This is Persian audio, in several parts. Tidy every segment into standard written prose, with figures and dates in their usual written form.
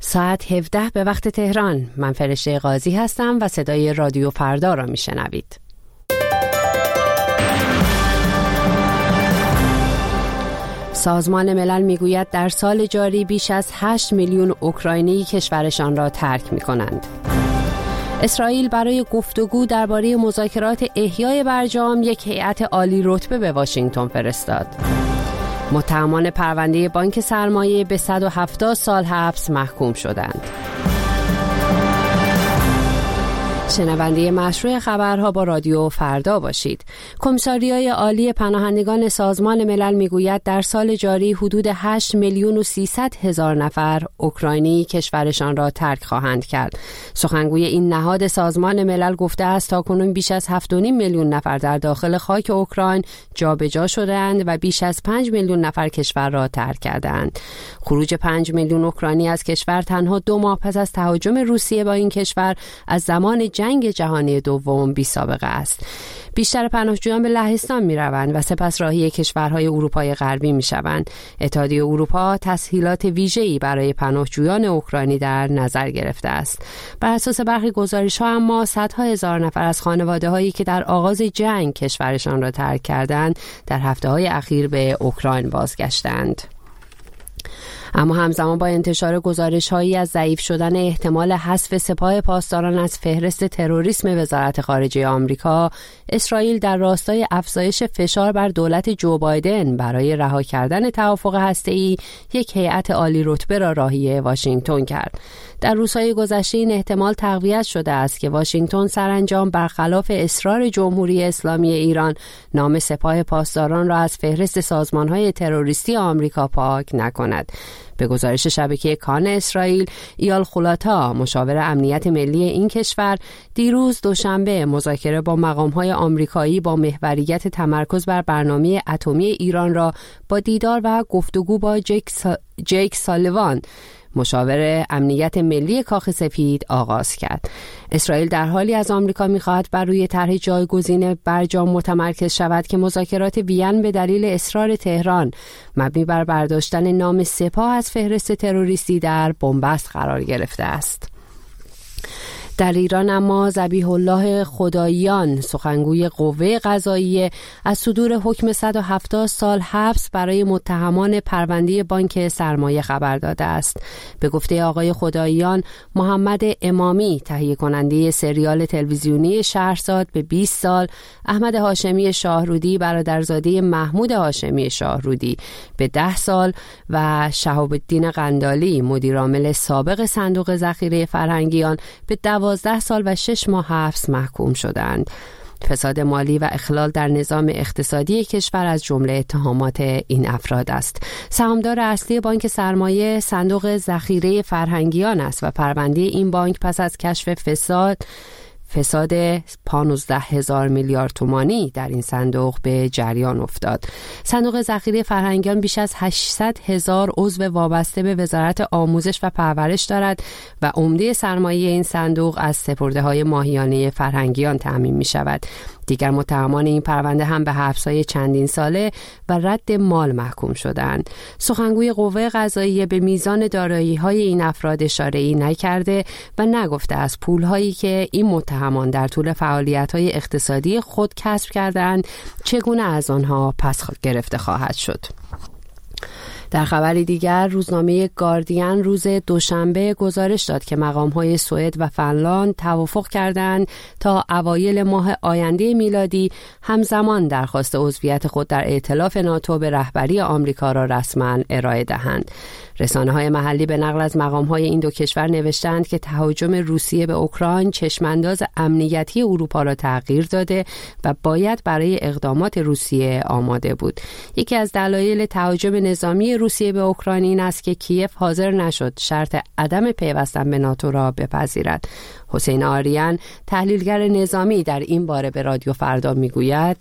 ساعت 17 به وقت تهران. من فرشته قاضی هستم و صدای رادیو فردا را میشنوید. سازمان ملل میگوید در سال جاری بیش از 8 میلیون اوکراینی کشورشان را ترک میکنند. اسرائیل برای گفتگو درباره مذاکرات احیای برجام یک هیئت عالی رتبه به واشنگتن فرستاد. متهمان پرونده بانک سرمایه به 170 سال حبس محکوم شدند. شنونده مشروع خبرها با رادیو فردا باشید. کمیساریای عالی پناهندگان سازمان ملل میگوید در سال جاری حدود 8 میلیون و 300 هزار نفر اوکراینی کشورشان را ترک خواهند کرد. سخنگوی این نهاد سازمان ملل گفته است تاکنون بیش از 7.5 میلیون نفر در داخل خاک اوکراین جابجا شدند و بیش از 5 میلیون نفر کشور را ترک کردند. خروج 5 میلیون اوکراینی از کشور تنها 2 ماه پس از تهاجم روسیه با این کشور از زمان جنگ جهانی دوم بی سابقه است. بیشتر پناهجویان به لهستان می روند و سپس راهی کشورهای اروپای غربی می شوند. اتحادیه اروپا تسهیلات ویژه‌ای برای پناهجویان اوکراینی در نظر گرفته است. بر اساس برخی گزارش‌ها اما صدها هزار نفر از خانواده‌هایی که در آغاز جنگ کشورشان را ترک کردند در هفته‌های اخیر به اوکراین بازگشتند. اما همزمان با انتشار گزارش‌هایی از ضعیف شدن احتمال حذف سپاه پاسداران از فهرست تروریسم وزارت خارجه آمریکا، اسرائیل در راستای افزایش فشار بر دولت جو بایدن برای رها کردن توافق هسته‌ای یک هیئت عالی رتبه را راهی واشنگتن کرد. در روزهای گذشته این احتمال تقویت شده است که واشنگتن سرانجام برخلاف اصرار جمهوری اسلامی ایران نام سپاه پاسداران را از فهرست سازمان‌های تروریستی آمریکا پاک نکند. به گزارش شبکه کان اسرائیل، ایال خولاتا، مشاور امنیت ملی این کشور، دیروز دوشنبه مذاکره با مقام‌های آمریکایی با محوریت تمرکز بر برنامه اتمی ایران را با دیدار و گفتگو با جیک سالیوان، مشاور امنیت ملی کاخ سفید آغاز کرد. اسرائیل در حالی از آمریکا می‌خواهد بر روی طرح جایگزین برجام متمرکز شود که مذاکرات وین به دلیل اصرار تهران مبنی بر برداشتن نام سپاه از فهرست تروریستی در بنبست قرار گرفته است. در ایران اما ذبیح الله خداییان، سخنگوی قوه قضاییه، از صدور حکم 170 سال حبس برای متهمان پرونده بانک سرمایه خبر داده است. به گفته آقای خداییان، محمد امامی تهیه کننده سریال تلویزیونی شهرزاد به 20 سال، احمد هاشمی شاهرودی برادرزاده محمود هاشمی شاهرودی به 10 سال و شهاب الدین قندالی مدیرعامل سابق صندوق ذخیره فرهنگیان به 12 سال و 6 ماه حبس محکوم شدند. فساد مالی و اخلال در نظام اقتصادی کشور از جمله اتهامات این افراد است. سهامدار اصلی بانک سرمایه صندوق ذخیره فرهنگیان است و پرونده این بانک پس از کشف فساد 15,000 میلیارد تومانی در این صندوق به جریان افتاد. صندوق ذخیره فرهنگیان بیش از 800,000 عضو وابسته به وزارت آموزش و پرورش دارد و عمده سرمایه این صندوق از سپرده‌های ماهیانه فرهنگیان تامین می‌شود. دیگر متهمان این پرونده هم به حبس‌های چندین ساله و رد مال محکوم شدند. سخنگوی قوه قضاییه به میزان دارایی‌های این افراد اشاره‌ای نکرده و نگفته از پول‌هایی که این متهمان در طول فعالیت‌های اقتصادی خود کسب کردند چگونه از آنها پس گرفته خواهد شد. در خبری دیگر، روزنامه گاردین روز دوشنبه گزارش داد که مقام‌های سوئد و فنلاند توافق کردند تا اوایل ماه آینده میلادی همزمان درخواست عضویت خود در ائتلاف ناتو به رهبری آمریکا را رسما ارائه دهند. رسانه‌های محلی به نقل از مقام‌های این دو کشور نوشتند که تهاجم روسیه به اوکراین چشمانداز امنیتی اروپا را تغییر داده و باید برای اقدامات روسیه آماده بود. یکی از دلایل تهاجم نظامی روسیه به اوکراین این است که کیف حاضر نشد شرط عدم پیوستن به ناتو را بپذیرد. حسین آریان، تحلیلگر نظامی، در این باره به رادیو فردا میگوید: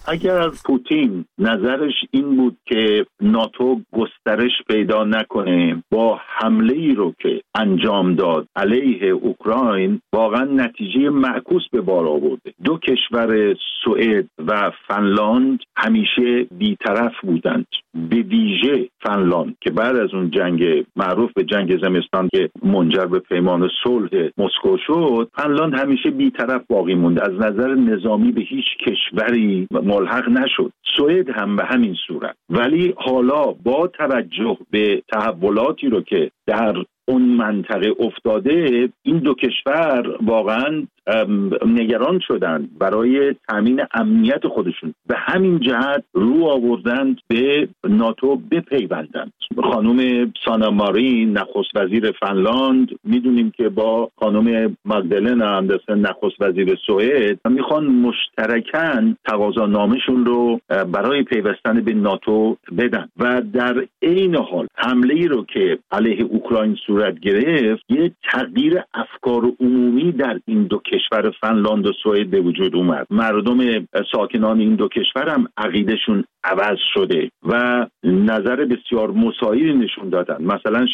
اگر پوتین نظرش این بود که ناتو گسترش پیدا نکنه، با حمله ای رو که انجام داد علیه اوکراین واقعا نتیجه معکوس به بار آورده. دو کشور سوئد و فنلاند همیشه بی‌طرف بودند، به ویژه فنلاند که بعد از اون جنگ معروف به جنگ زمستان که منجر به پیمان صلح مسکو شد، فنلاند همیشه بی‌طرف باقی موند، از نظر نظامی به هیچ کشوری ملحق نشد. سوئد هم به همین صورت. ولی حالا با توجه به تحولاتی رو که در اون منطقه افتاده، این دو کشور واقعا نگران شدند برای تامین امنیت خودشون، به همین جهت رو آوردند به ناتو بپیوندند. خانم سانا مارین نخست وزیر فنلاند، میدونیم که با خانم ماگدالنا اندرسن نخست وزیر سوئد میخوان مشترکاً تقاضانامه‌شون رو برای پیوستن به ناتو بدن و در عین حال حمله‌ای رو که علیه اوکراین صورت گرفت، یه تغییر افکار عمومی در این دو کشور فنلاند و سوئد به وجود اومد. مردم ساکنان این دو کشور هم عقیدشون عوض شده و نظر بسیار مساعی نشون دادن. مثلا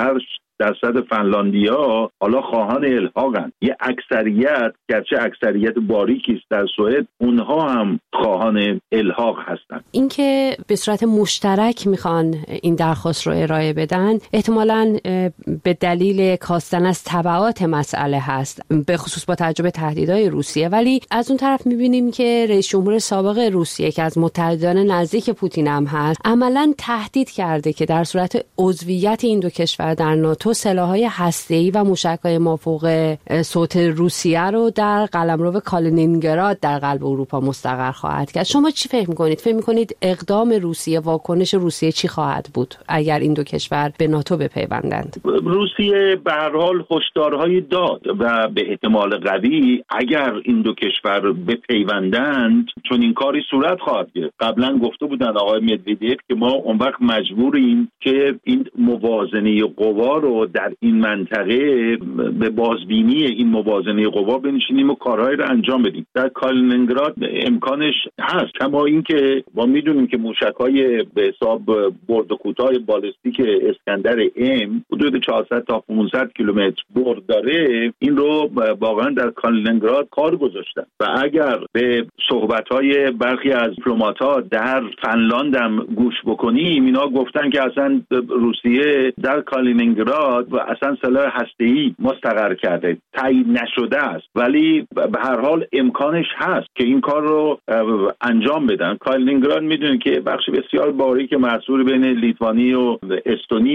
68% فنلاندیا حالا خواهان الحاقن. یه اکثریت، گرچه اکثریت باریکی است در سوئد، اونها هم خواهان الحاق هستن. اینکه به صورت مشترک میخوان این درخواست رو ارائه بدن، احتمالاً به دلیل کاستن از تبعات مسئله هست، به خصوص با توجه به تهدیدهای روسیه. ولی از اون طرف میبینیم که رئیس جمهور سابق روسیه که از متحدان نزدیک پوتین هم هست، عملاً تهدید کرده که در صورت عضویت این دو کشور در ناتو سلاح‌های هسته‌ای و موشک‌های مافوق صوت روسیه رو در قلمرو کالینینگراد در قلب اروپا مستقر خواهد کرد. شما چی فکر می‌کنید؟ فکر می‌کنید اقدام روسیه، واکنش روسیه چی خواهد بود اگر این دو کشور به ناتو بپیوندند؟ روسیه به هر حال هشدارهایی داد و به احتمال قوی اگر این دو کشور بپیوندند چون این کاری صورت خواهد گرفت. قبلا گفته بودن آقای مدودیف که ما اون وقت مجبوریم که این موازنه قوا رو در این منطقه به بازبینی این موازنه قوا بنشینیم و کارهایی رو انجام بدیم. در کالینینگراد امکانش هست، کما اینکه ما میدونیم که موشک‌های به حساب برد کوتاه بالستیک اسکندر ام حدود 400 تا 500 کیلومتر برد داره. این رو واقعا در کالینینگراد کار گذاشتن و اگر به صحبت‌های برخی از دیپلمات‌ها در فنلاند هم گوش بکنیم، اینا گفتن که اصلا روسیه در کالینینگراد و اصلا سلاح هسته‌ای مستقر کرده، تایید نشده است، ولی به هر حال امکانش هست که این کار رو انجام بدن. کالینینگراد میدونید که بخش بسیار باریک محصور بین لیتوانی و استونی،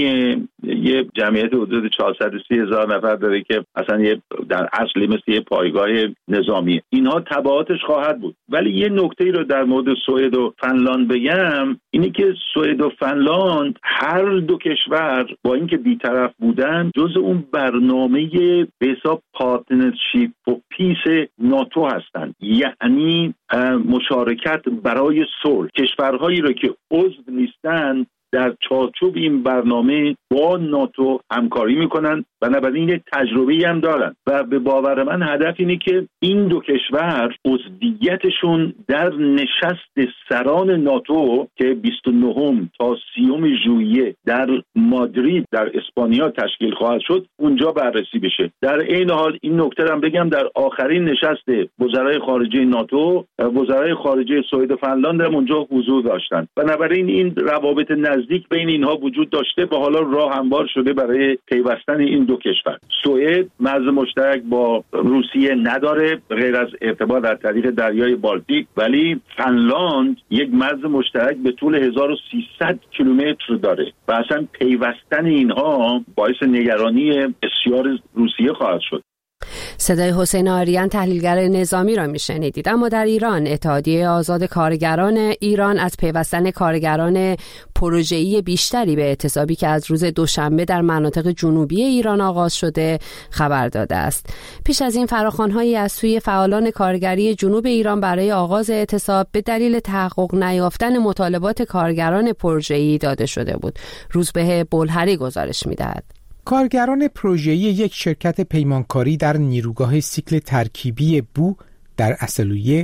یه جمعیت حدود 430,000 نفر داره که اصلا در اصل مثل یه پایگاه نظامی. اینها تبعاتش خواهد بود. ولی یه نکته رو در مورد سوئد و فنلاند بگم، اینی که سوئد و فنلاند هر دو کشور با اینکه بی‌طرف بودن جز اون برنامه به حساب پارتنرشیپ و پیس ناتو هستند، یعنی مشارکت برای صلح. کشورهایی رو که عضو نیستن در چارچوب این برنامه با ناتو همکاری میکنن، بنابراین یک تجربه‌ای هم دارن و به باور من هدف اینه که این دو کشور عضویتشون در نشست سران ناتو که 29 تا 30 ژوئیه در مادرید در اسپانیا تشکیل خواهد شد اونجا بررسی بشه. در این حال این نکته هم بگم، در آخرین نشست وزرای خارجه ناتو، وزرای خارجه سوئد و فنلاند هم اونجا حضور داشتن. بنابراین این روابط نزدیک بین اینها وجود داشته و حالا راه هموار شده برای پیوستن این دو کشور. سوئد مرز مشترک با روسیه نداره غیر از ارتباط در طریق دریای بالتیک، ولی فنلاند یک مرز مشترک به طول 1300 کیلومتر داره و اصلا پیوستن اینها باعث نگرانی بسیار روسیه خواهد شد. صدای حسین آریان تحلیلگر نظامی را میشنیدید. اما در ایران اتحادیه آزاد کارگران ایران از پیوستن کارگران پروژه‌ای بیشتری به اعتصابی که از روز دوشنبه در مناطق جنوبی ایران آغاز شده خبر داده است. پیش از این فراخوان‌هایی از سوی فعالان کارگری جنوب ایران برای آغاز اعتصاب به دلیل تحقق نیافتن مطالبات کارگران پروژه‌ای داده شده بود. روزبه بلهری گزارش می‌دهد. کارگران پروژه‌ای یک شرکت پیمانکاری در نیروگاه سیکل ترکیبی بو در اصلویه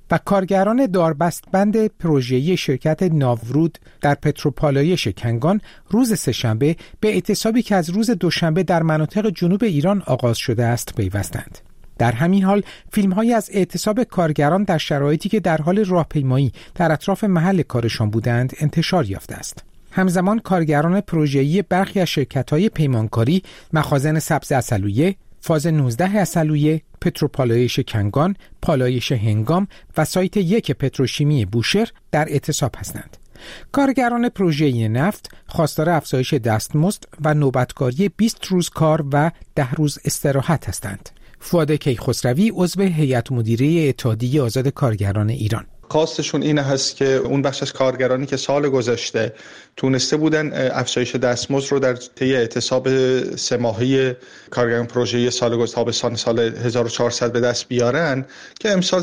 و کارگران داربستبند پروژه‌ای شرکت ناورود در پتروپالایش کنگان روز سه‌شنبه به اعتصابی که از روز دوشنبه در مناطق جنوب ایران آغاز شده است پیوستند. در همین حال فیلم‌هایی از اعتصاب کارگران در شرایطی که در حال راهپیمایی در اطراف محل کارشان بودند انتشار یافته است. همزمان کارگران پروژه‌ای برخی از شرکت‌های پیمانکاری، مخازن سبز عسلویه، فاز 19 عسلویه، پتروپالایش کنگان، پالایش هنگام و سایت 1 پتروشیمی بوشهر در اعتصاب هستند. کارگران پروژه‌ای نفت خواستار افزایش دستمزد و نوبتکاری 20 روز کار و 10 روز استراحت هستند. فؤاد کیخسروی عضو هیئت مدیره اتحادیه آزاد کارگران ایران: خواستشون این هست که اون بخش از کارگرانی که سال گذشته تونسته بودن افزایش دستمزد رو در طی اعتصاب 3 ماهه کارگران پروژه‌ای سال گذشته سال 1400 به دست بیارن، که امسال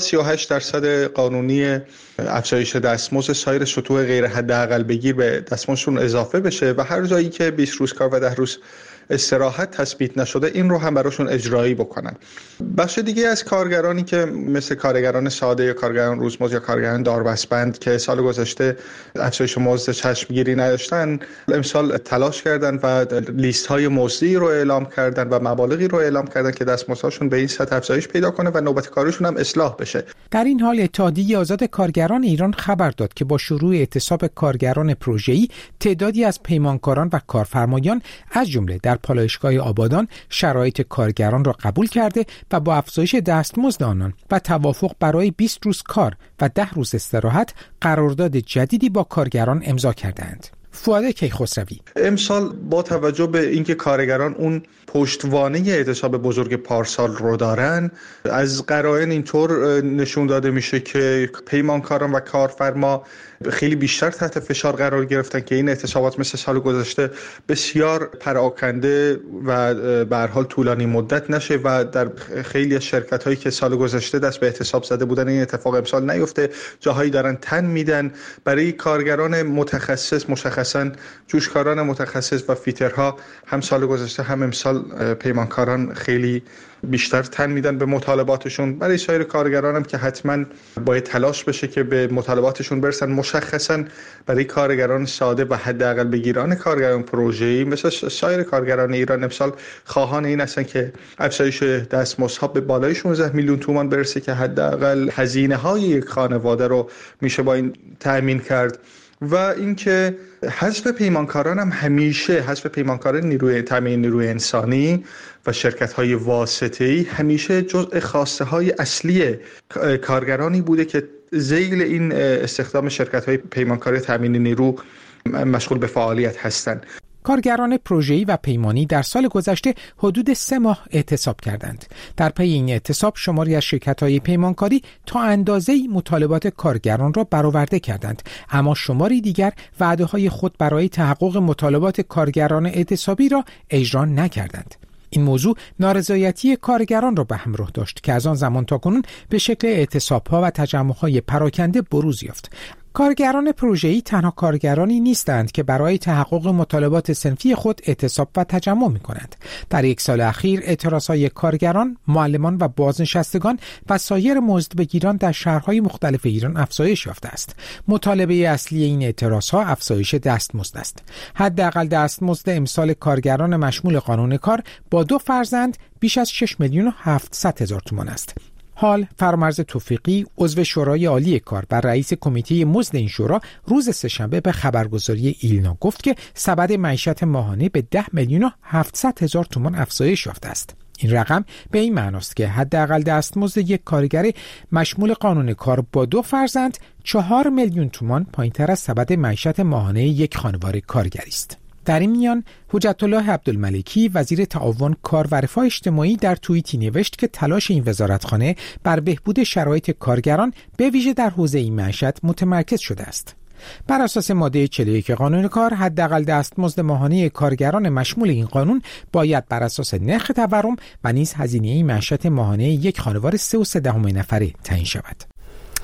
38% قانونی افزایش دستمزد سایر سطوح غیر حداقل بگیر به دستمزدشون اضافه بشه و هر جایی که 20 روز کار و 10 روز استراحت تثبیت نشده این رو هم براشون اجرایی بکنن. بخش دیگه از کارگرانی که مثل کارگران ساده یا کارگران روزمزد یا کارگران داربستبند که سال گذشته افزایش مزد چشمگیری نداشتن، امسال تلاش کردن و لیست‌های مزدی رو اعلام کردن و مبالغی رو اعلام کردن که دستمزدشون به این سطح افزایش پیدا کنه و نوبت کارشون هم اصلاح بشه. در این حال اتحادیه آزاد کارگران ایران خبر داد که با شروع اعتصاب کارگران پروژه‌ای تعدادی از پیمانکاران و کارفرمایان از جمله در پالایشگاه آبادان شرایط کارگران را قبول کرده و با افزایش دستمزد آنان و توافق برای 20 روز کار و 10 روز استراحت قرارداد جدیدی با کارگران امضا کردند. فؤاد کیخسروی: امسال با توجه به اینکه کارگران اون پشتوانه اعتصاب بزرگ پارسال رو دارن، از قرائن اینطور نشون داده میشه که پیمانکاران و کارفرما خیلی بیشتر تحت فشار قرار گرفتن که این اعتصابات مثل سال گذشته بسیار پراکنده و به هر حال طولانی مدت نشه و در خیلی از شرکت‌هایی که سال گذشته دست به اعتصاب زده بودن این اتفاق امسال نیفته. جاهایی دارن تن میدن. برای کارگران متخصص، مشخصاً جوشکاران متخصص و فیترها، هم سال گذشته هم امسال پیمانکاران خیلی بیشتر تن میدن به مطالباتشون. برای سایر کارگران هم که حتما باید تلاش بشه که به مطالباتشون برسن. مشخصا برای کارگران ساده و حداقل بگیران کارگران پروژه‌ای مثل سایر کارگران ایران امسال خواهان این هستن که افزایش دستمزدها به بالای 16 میلیون تومان برسه که حداقل هزینه‌های یک خانواده رو میشه با این تأمین کرد. و اینکه حذف پیمانکاران هم همیشه، حذف پیمانکاران تامین نیروی انسانی و شرکت‌های واسطه‌ای همیشه جزء خواسته‌های اصلی کارگرانی بوده که ذیل این استخدام شرکت‌های پیمانکاری تامین نیرو مشغول به فعالیت هستند. کارگران پروژه‌ای و پیمانی در سال گذشته حدود 3 ماه اعتصاب کردند. در پی این اعتصاب شماری از شرکت‌های پیمانکاری تا اندازه‌ای مطالبات کارگران را برآورده کردند، اما شماری دیگر وعده‌های خود برای تحقق مطالبات کارگران اعتصابی را اجرا نکردند. این موضوع نارضایتی کارگران را به همراه داشت که از آن زمان تاکنون به شکل اعتصاب‌ها و تجمع‌های پراکنده بروز یافت. کارگران پروژه‌ای تنها کارگرانی نیستند که برای تحقق مطالبات صنفی خود اعتصاب و تجمع می‌کنند. در 1 سال اخیر اعتراضهای کارگران، معلمان و بازنشستگان و سایر مزدبگیران در شهرهای مختلف ایران افزایش یافته است. مطالبه اصلی این اعتراضها افزایش دستمزد است. حداقل دستمزد امسال کارگران مشمول قانون کار با 2 فرزند بیش از 6,700,000 تومان است. حال فرامرز توفیقی عضو شورای عالی کار و رئیس کمیته مزد این شورا روز سه‌شنبه به خبرگزاری ایلنا گفت که سبد معیشت ماهانه به 10,700,000 تومان افزایش یافته است. این رقم به این معناست که حداقل دستمزد یک کارگر مشمول قانون کار با 2 فرزند 4 میلیون تومان پایین‌تر از سبد معیشت ماهانه یک خانواده کارگری است. در این میان حجت الله عبدالملکی وزیر تعاون کار و رفاه اجتماعی در توییتی نوشت که تلاش این وزارتخانه بر بهبود شرایط کارگران به ویژه در حوزه این معیشت متمرکز شده است. بر اساس ماده 41 قانون کار، حداقل دستمزد ماهانه کارگران مشمول این قانون باید بر اساس نرخ تورم و نیز هزینه معیشت ماهانه یک خانواده 3.3 نفره تعیین شود.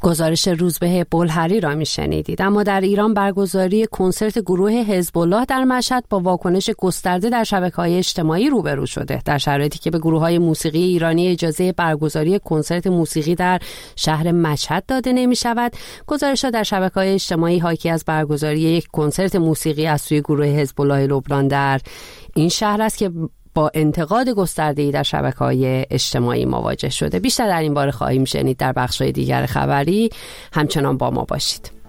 گزارش روزبه بلحری را میشنیدید. اما در ایران برگزاری کنسرت گروه حزب الله در مشهد با واکنش گسترده در شبکه‌های اجتماعی روبرو شده. در شرایطی که به گروه‌های موسیقی ایرانی اجازه برگزاری کنسرت موسیقی در شهر مشهد داده نمی‌شود، گزارش‌ها در شبکه‌های اجتماعی حاکی از برگزاری یک کنسرت موسیقی از سوی گروه حزب الله لبنان در این شهر است که با انتقاد گسترده‌ای در شبکه‌های اجتماعی مواجه شده. بیشتر در این باره خواهیم شنید در بخش‌های دیگر خبری. همچنان با ما باشید.